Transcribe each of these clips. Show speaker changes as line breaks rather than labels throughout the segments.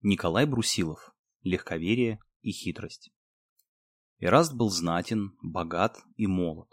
Николай Брусилов. Легковерие и хитрость. Эраст был знатен, богат и молод.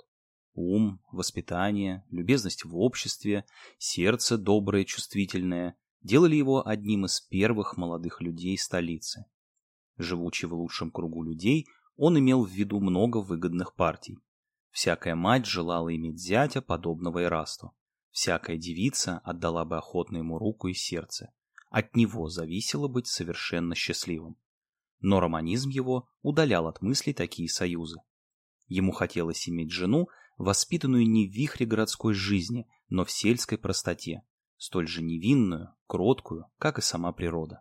Ум, воспитание, любезность в обществе, сердце доброе, чувствительное делали его одним из первых молодых людей столицы. Живучи в лучшем кругу людей, он имел в виду много выгодных партий. Всякая мать желала иметь зятя, подобного Эрасту. Всякая девица отдала бы охотно ему руку и сердце. От него зависело быть совершенно счастливым. Но романизм его удалял от мыслей такие союзы. Ему хотелось иметь жену, воспитанную не в вихре городской жизни, но в сельской простоте, столь же невинную, кроткую, как и сама природа.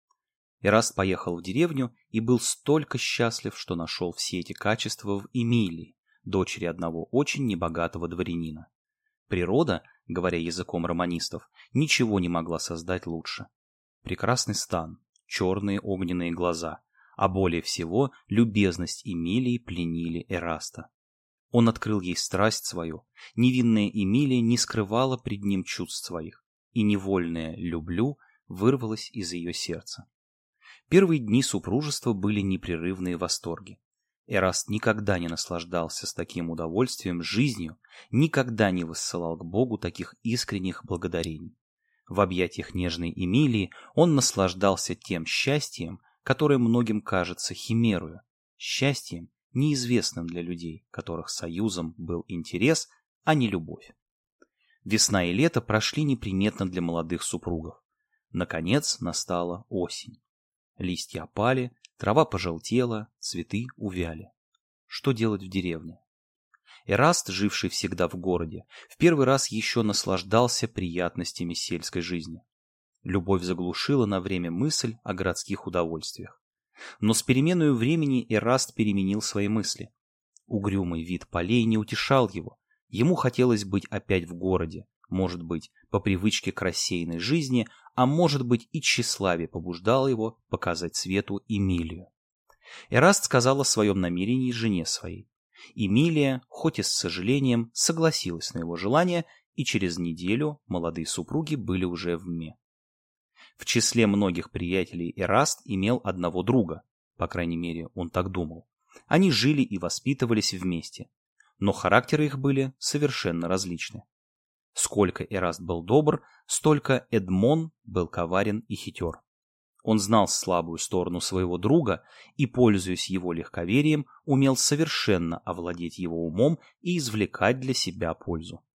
Эраст поехал в деревню и был столько счастлив, что нашел все эти качества в Эмилии, дочери одного очень небогатого дворянина. Природа, говоря языком романистов, ничего не могла создать лучше. Прекрасный стан, черные огненные глаза, а более всего любезность Эмилии пленили Эраста. Он открыл ей страсть свою, невинная Эмилия не скрывала пред ним чувств своих, и невольное «люблю» вырвалось из ее сердца. Первые дни супружества были непрерывные восторги. Эраст никогда не наслаждался с таким удовольствием жизнью, никогда не высылал к Богу таких искренних благодарений. В объятиях нежной Эмилии он наслаждался тем счастьем, которое многим кажется химерою, счастьем, неизвестным для людей, которых союзом был интерес, а не любовь. Весна и лето прошли неприметно для молодых супругов. Наконец настала осень. Листья опали, трава пожелтела, цветы увяли. Что делать в деревне? Эраст, живший всегда в городе, в первый раз еще наслаждался приятностями сельской жизни. Любовь заглушила на время мысль о городских удовольствиях. Но с переменою времени Эраст переменил свои мысли. Угрюмый вид полей не утешал его. Ему хотелось быть опять в городе, может быть, по привычке к рассеянной жизни, а может быть и тщеславие побуждало его показать свету Эмилию. Эраст сказал о своем намерении жене своей. Эмилия, хоть и с сожалением, согласилась на его желание, и через неделю молодые супруги были уже вме. В числе многих приятелей Эраст имел одного друга, по крайней мере, он так думал. Они жили и воспитывались вместе, но характеры их были совершенно различны. Сколько Эраст был добр, столько Эдмон был коварен и хитер. Он знал слабую сторону своего друга и, пользуясь его легковерием, умел совершенно овладеть его умом и извлекать для себя пользу.